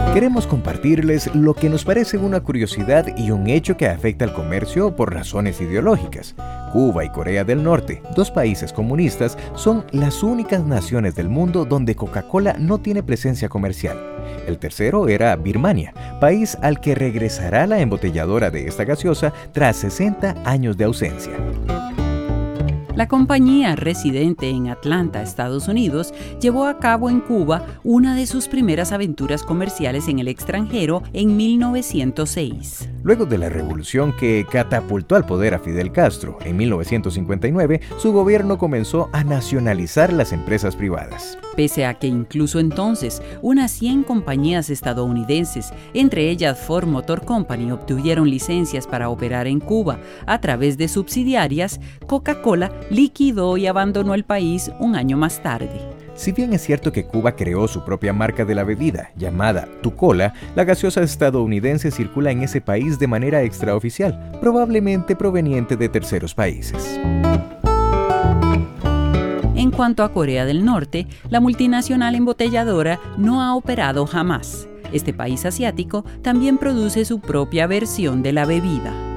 Queremos compartirles lo que nos parece una curiosidad y un hecho que afecta al comercio por razones ideológicas. Cuba y Corea del Norte, dos países comunistas, son las únicas naciones del mundo donde Coca-Cola no tiene presencia comercial. El tercero era Birmania, país al que regresará la embotelladora de esta gaseosa tras 60 años de ausencia. La compañía, residente en Atlanta, Estados Unidos, llevó a cabo en Cuba una de sus primeras aventuras comerciales en el extranjero en 1906. Luego de la revolución que catapultó al poder a Fidel Castro en 1959, su gobierno comenzó a nacionalizar las empresas privadas. Pese a que incluso entonces unas 100 compañías estadounidenses, entre ellas Ford Motor Company, obtuvieron licencias para operar en Cuba a través de subsidiarias, Coca-Cola liquidó y abandonó el país un año más tarde. Si bien es cierto que Cuba creó su propia marca de la bebida, llamada Tu Cola, la gaseosa estadounidense circula en ese país de manera extraoficial, probablemente proveniente de terceros países. En cuanto a Corea del Norte, la multinacional embotelladora no ha operado jamás. Este país asiático también produce su propia versión de la bebida.